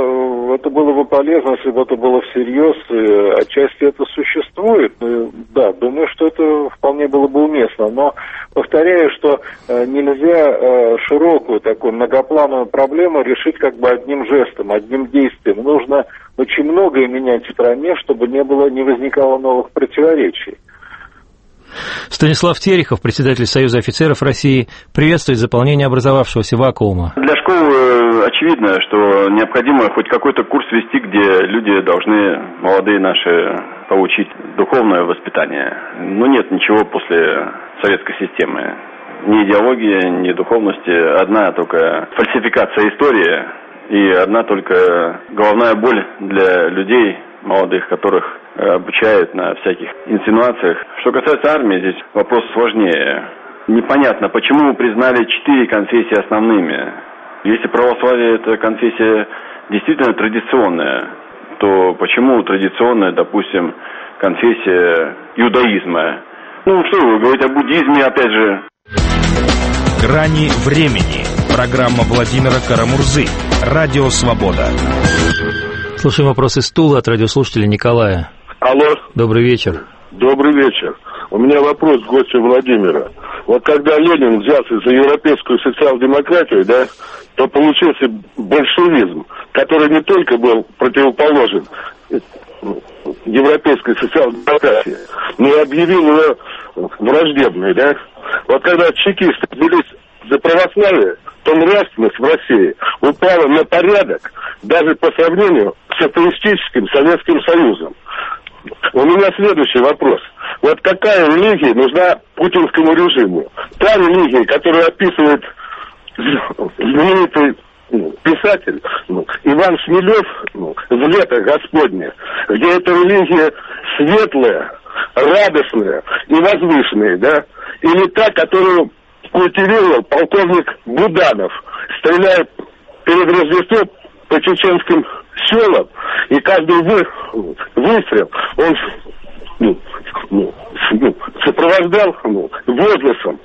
бы полезно, если бы это было всерьез, и отчасти это существует. Да, думаю, что это вполне было бы уместно, но повторяю, что нельзя широкую такую многоплановую проблему решить как бы одним жестом, одним действием. Нужно очень многое менять в стране, чтобы не возникало новых противоречий. Станислав Терехов, председатель Союза офицеров России, приветствует заполнение образовавшегося вакуума. Для школ очевидно, что необходимо хоть какой-то курс вести, где люди должны, молодые наши, получить духовное воспитание. Но нет ничего после советской системы. Ни идеологии, ни духовности. Одна только фальсификация истории и одна только головная боль для людей молодых, которых обучают на всяких инсинуациях. Что касается армии, здесь вопрос сложнее. Непонятно, почему признали 4 конфессии основными. Если православие – это конфессия действительно традиционная, то почему традиционная, допустим, конфессия иудаизма? Ну, что вы говорите о буддизме, опять же. «Грани времени». Программа Владимира Карамурзы. Радио «Свобода». Слушаем вопрос из Тулы от радиослушателя Николая. Алло. Добрый вечер. Добрый вечер. У меня вопрос к гостю Владимира. Вот когда Ленин взялся за европейскую социал-демократию, да, то получился большевизм, который не только был противоположен европейской социал-демократии, но и объявил ее враждебной, да. Вот когда чекисты взялись за православие, то нравственность в России упала на порядок даже по сравнению с атеистическим Советским Союзом. У меня следующий вопрос. Вот какая религия нужна путинскому режиму? Та религия, которую описывает знаменитый писатель Иван Шмелев в «Лето Господне», где эта религия светлая, радостная и возвышенная, да? Или та, которую культивировал полковник Буданов, стреляя перед Рождеством по чеченским селам, и каждый выстрел он сопровождал возгласом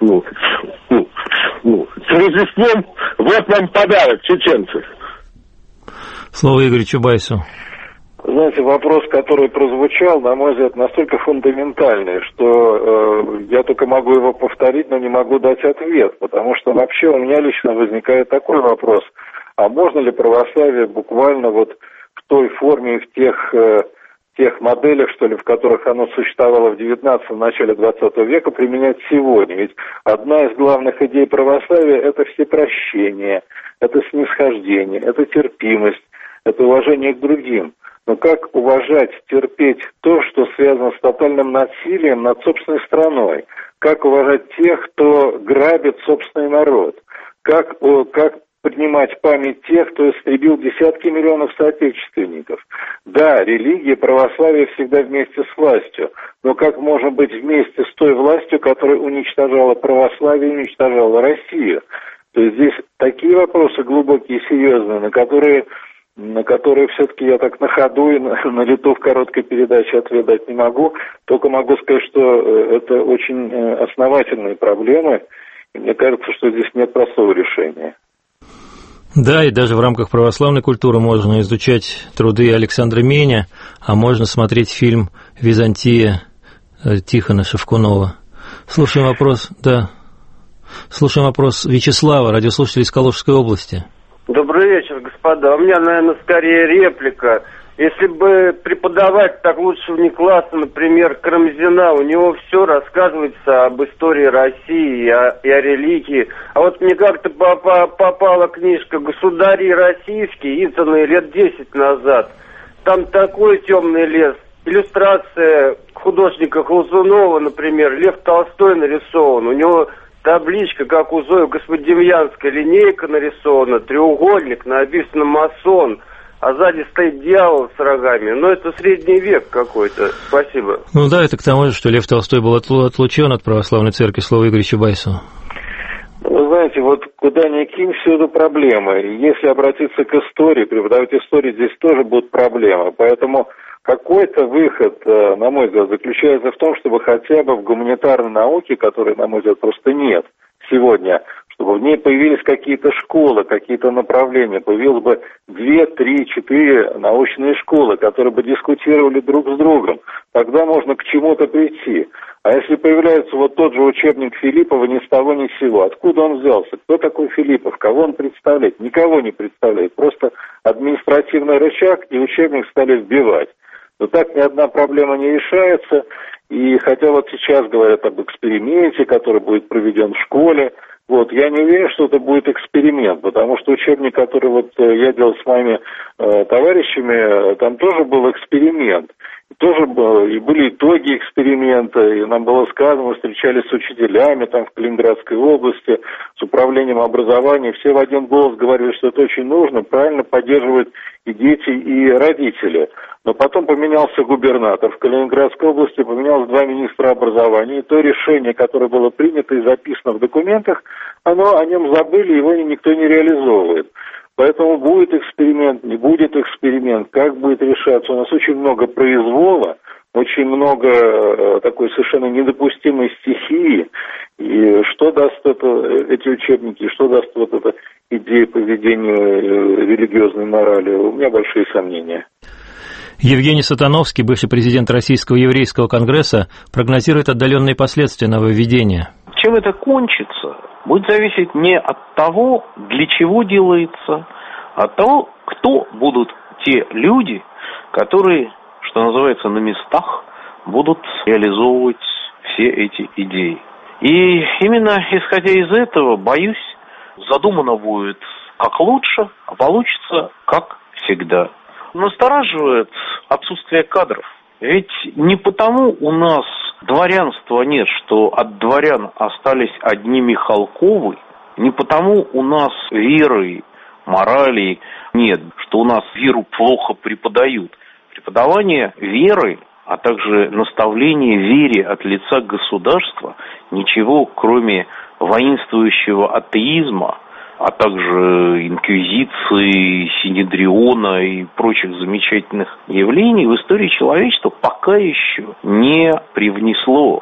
с Рождеством, вот вам подарок, чеченцы. Слово Игорю Чубайсу. Знаете, вопрос, который прозвучал, на мой взгляд, настолько фундаментальный, что я только могу его повторить, но не могу дать ответ, потому что вообще у меня лично возникает такой вопрос, а можно ли православие буквально вот в той форме, в тех моделях, что ли, в которых оно существовало в 19-м, начале 20 века, применять сегодня? Ведь одна из главных идей православия – это всепрощение, это снисхождение, это терпимость, это уважение к другим. Но как уважать, терпеть то, что связано с тотальным насилием над собственной страной? Как уважать тех, кто грабит собственный народ? Как поднимать память тех, кто истребил десятки миллионов соотечественников? Да, религия, православие всегда вместе с властью. Но как можно быть вместе с той властью, которая уничтожала православие и уничтожала Россию? То есть здесь такие вопросы глубокие и серьезные, на которые все-таки я так на ходу и на лету в короткой передаче ответ дать не могу. Только могу сказать, что это очень основательные проблемы. И мне кажется, что здесь нет простого решения. Да, и даже в рамках православной культуры можно изучать труды Александра Меня, а можно смотреть фильм «Византия» Тихона Шевкунова. Слушаем вопрос Вячеслава, радиослушатель из Калужской области. Добрый вечер, господа. У меня, наверное, скорее реплика. Если бы преподавать так лучше вне класса, например, Карамзина, у него все рассказывается об истории России и о религии. А вот мне как-то попала книжка «Государи российские», изданная лет 10 назад. Там такой темный лес. Иллюстрация художника Глазунова, например, Лев Толстой нарисован. У него табличка, как у Зои Господемьянской, линейка нарисована, треугольник, написано «масон», а сзади стоит дьявол с рогами. Но это средний век какой-то. Спасибо. Ну да, это к тому же, что Лев Толстой был отлучен от православной церкви. Слово Игорю Чубайсу. Вы знаете, вот куда ни кинь, всюду проблемы. Если обратиться к истории, преподавать историю, здесь тоже будут проблемы. Поэтому какой-то выход, на мой взгляд, заключается в том, чтобы хотя бы в гуманитарной науке, которой, на мой взгляд, просто нет сегодня, чтобы в ней появились какие-то школы, какие-то направления, появилось бы 2, 3, 4 научные школы, которые бы дискутировали друг с другом. Тогда можно к чему-то прийти. А если появляется вот тот же учебник Филиппова ни с того ни с сего, откуда он взялся? Кто такой Филиппов? Кого он представляет? Никого не представляет. Просто административный рычаг, и учебник стали вбивать. Но так ни одна проблема не решается. И хотя вот сейчас говорят об эксперименте, который будет проведен в школе, Вот, я не уверен, что это будет эксперимент, потому что учебник, который вот я делал с моими товарищами, там тоже был эксперимент. Тоже было, и были итоги эксперимента, и нам было сказано, мы встречались с учителями там в Калининградской области, с управлением образования, все в один голос говорили, что это очень нужно, правильно поддерживают и дети, и родители. Но потом поменялся губернатор в Калининградской области, поменялось 2 министра образования, и то решение, которое было принято и записано в документах, о нем забыли, его никто не реализовывает. Поэтому будет эксперимент, не будет эксперимент, как будет решаться. У нас очень много произвола, очень много такой совершенно недопустимой стихии. И что даст эти учебники, что даст вот эта идея по ведению религиозной морали, у меня большие сомнения. Евгений Сатановский, бывший президент Российского еврейского конгресса, прогнозирует отдаленные последствия нововведения. Чем это кончится, будет зависеть не от того, для чего делается, а от того, кто будут те люди, которые, что называется, на местах будут реализовывать все эти идеи. И именно исходя из этого, боюсь, задумано будет как лучше, а получится как всегда. Настораживает отсутствие кадров. Ведь не потому у нас дворянства нет, что от дворян остались одни Михалковы, не потому у нас веры, морали нет, что у нас веру плохо преподают. Преподавание веры, а также наставление вере от лица государства ничего, кроме воинствующего атеизма, а также инквизиции, синедриона и прочих замечательных явлений в истории человечества пока еще не привнесло.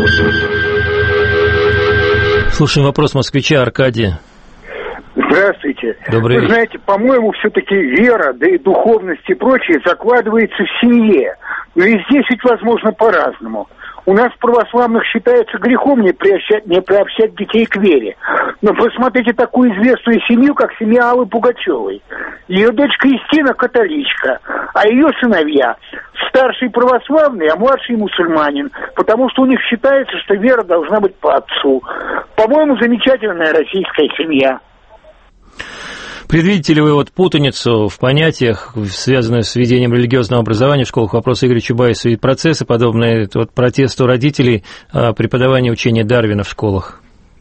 Слушаем вопрос москвича Аркадия. Здравствуйте. Добрый вечер. Вы знаете, по-моему, все-таки вера, да и духовность и прочее закладывается в семье. Но и здесь ведь возможно по-разному. У нас православных считается грехом не приобщать детей к вере. Но посмотрите такую известную семью, как семья Аллы Пугачевой. Ее дочь Кристина католичка, а ее сыновья старший православный, а младший мусульманин. Потому что у них считается, что вера должна быть по отцу. По-моему, замечательная российская семья. Предвидите ли вы вот путаницу в понятиях, связанную с введением религиозного образования в школах? Вопрос Игоря Чубайса. И процессы, подобные вот протесту родителей преподавания учения Дарвина в школах?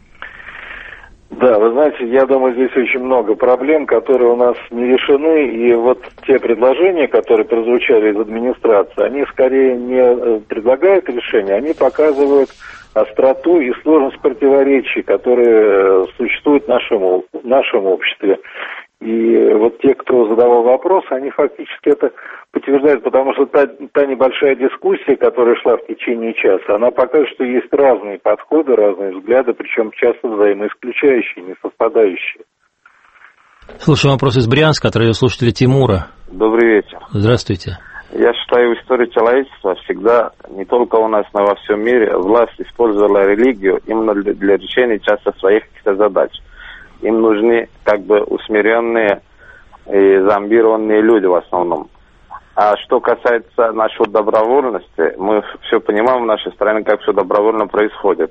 Да, вы знаете, я думаю, здесь очень много проблем, которые у нас не решены. И вот те предложения, которые прозвучали из администрации, они скорее не предлагают решения, они показывают остроту и сложность противоречий, которые существуют в нашем обществе. И вот те, кто задавал вопрос, они фактически это подтверждают, потому что та небольшая дискуссия, которая шла в течение часа, она показывает, что есть разные подходы, разные взгляды, причем часто взаимоисключающие, не совпадающие. Слушаем вопрос из Брянска от радиослушателя Тимура. Добрый вечер. Здравствуйте. Я считаю, в истории человечества всегда, не только у нас, но и во всем мире, власть использовала религию именно для решения часто своих каких-то задач. Им нужны как бы усмиренные и зомбированные люди в основном. А что касается насчет добровольности, мы все понимаем в нашей стране, как все добровольно происходит.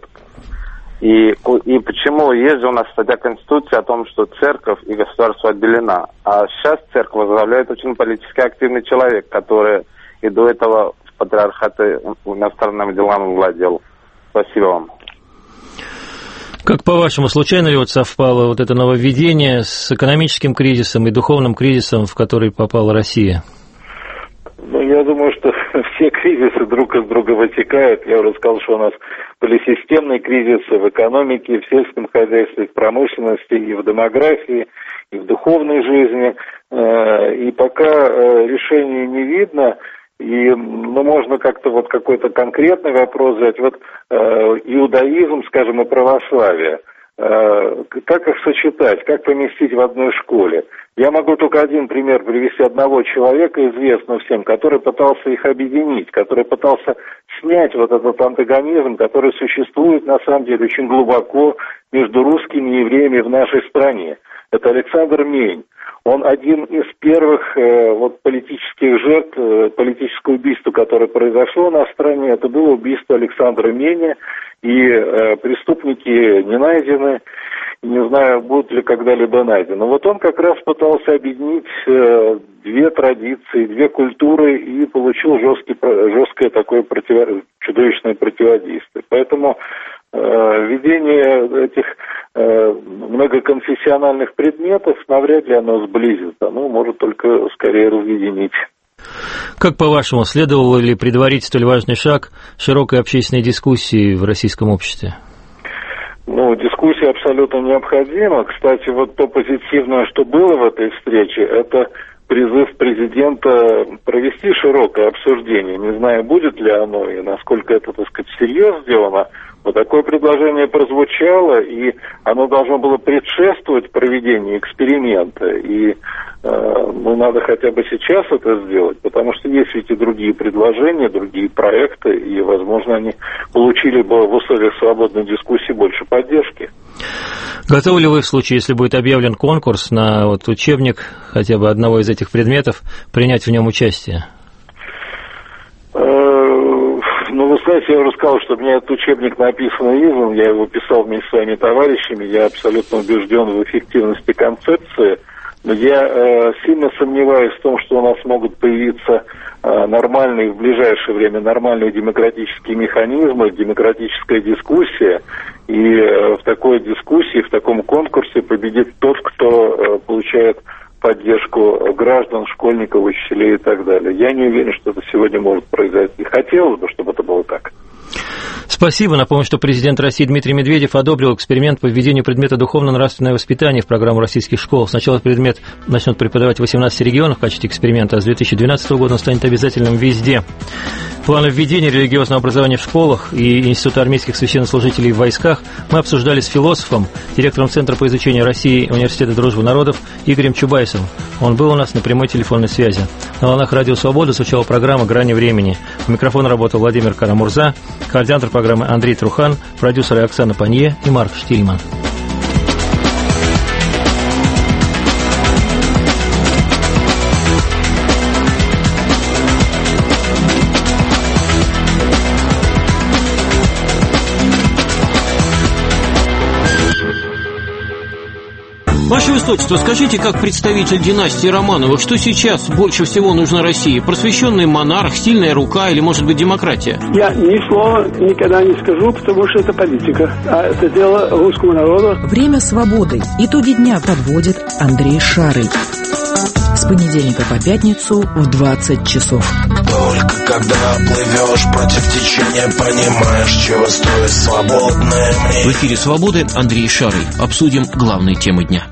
И почему есть же у нас статья Конституции о том, что церковь и государство отделена. А сейчас церковь возглавляет очень политически активный человек, который и до этого в патриархате иностранными делами владел. Спасибо вам. Как по-вашему, случайно ли вот совпало вот это нововведение с экономическим кризисом и духовным кризисом, в который попала Россия? Ну, я думаю, что все кризисы друг из друга вытекают. Я уже сказал, что у нас были системные кризисы в экономике, в сельском хозяйстве, в промышленности, и в демографии, и в духовной жизни. И пока решения не видно, и можно как-то вот какой-то конкретный вопрос взять. Вот иудаизм, скажем, и православие. Как их сочетать, как поместить в одной школе? Я могу только один пример привести одного человека, известного всем, который пытался их объединить, который пытался снять вот этот антагонизм, который существует на самом деле очень глубоко между русскими и евреями в нашей стране. Это Александр Мень. он один из первых политических жертв, политического убийства, которое произошло на стране. Это было убийство Александра Меня, и преступники не найдены. Не знаю, будут ли когда-либо найдены. Вот он как раз пытался объединить две традиции, две культуры и получил жесткое такое чудовищное противодействие. Поэтому введение этих многоконфессиональных предметов навряд ли оно сблизит, оно может только скорее разъединить. Как, по-вашему, следовало ли предварить столь важный шаг широкой общественной дискуссии в российском обществе? Дискуссия абсолютно необходима. Кстати, вот то позитивное, что было в этой встрече, это призыв президента провести широкое обсуждение. Не знаю, будет ли оно и насколько это, так сказать, всерьез сделано. Вот такое предложение прозвучало, и оно должно было предшествовать проведению эксперимента. И надо хотя бы сейчас это сделать, потому что есть ведь и другие предложения, другие проекты, и, возможно, они получили бы в условиях свободной дискуссии больше поддержки. Готовы ли вы в случае, если будет объявлен конкурс на учебник хотя бы одного из этих предметов, принять в нем участие? Вы знаете, я уже сказал, что у меня этот учебник написан и издан, я его писал вместе с своими товарищами, я абсолютно убежден в эффективности концепции, но я сильно сомневаюсь в том, что у нас могут появиться нормальные, в ближайшее время нормальные демократические механизмы, демократическая дискуссия, и в такой дискуссии, в таком конкурсе победит тот, кто получает поддержку граждан, школьников, учителей и так далее. Я не уверен, что это сегодня может произойти. Хотелось бы, чтобы это было так. Спасибо. Напомню, что президент России Дмитрий Медведев одобрил эксперимент по введению предмета духовно-нравственное воспитание в программу российских школ. Сначала предмет начнут преподавать в 18 регионах в качестве эксперимента, а с 2012 года он станет обязательным везде. Планы введения религиозного образования в школах и Института армейских священнослужителей в войсках мы обсуждали с философом, директором Центра по изучению России Университета дружбы народов Игорем Чубайсовым. Он был у нас на прямой телефонной связи. На волнах Радио Свобода звучала программа «Грани времени». У микрофона работал Владимир Карамурза, координатор программы Андрей Трухан, продюсеры Оксана Панье и Марк Штильман. Ваше Высочество, скажите, как представитель династии Романовых, что сейчас больше всего нужно России? Просвещенный монарх, сильная рука или, может быть, демократия? Я ни слова никогда не скажу, потому что это политика, а это дело русского народа. Время свободы. Итоги дня подводит Андрей Шарый. С понедельника по пятницу в 20 часов. Только когда плывешь против течения, понимаешь, чего стоит свободное мнение. В эфире «Свободы» Андрей Шарый. Обсудим главные темы дня.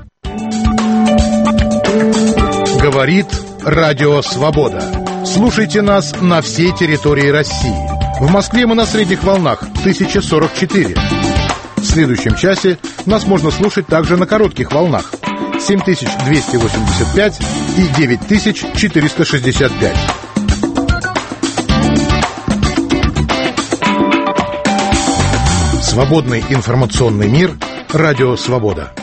Говорит Радио Свобода. Слушайте нас на всей территории России. В Москве мы на средних волнах 1044. В следующем часе нас можно слушать также на коротких волнах 7285 и 9465. Свободный информационный мир. Радио Свобода.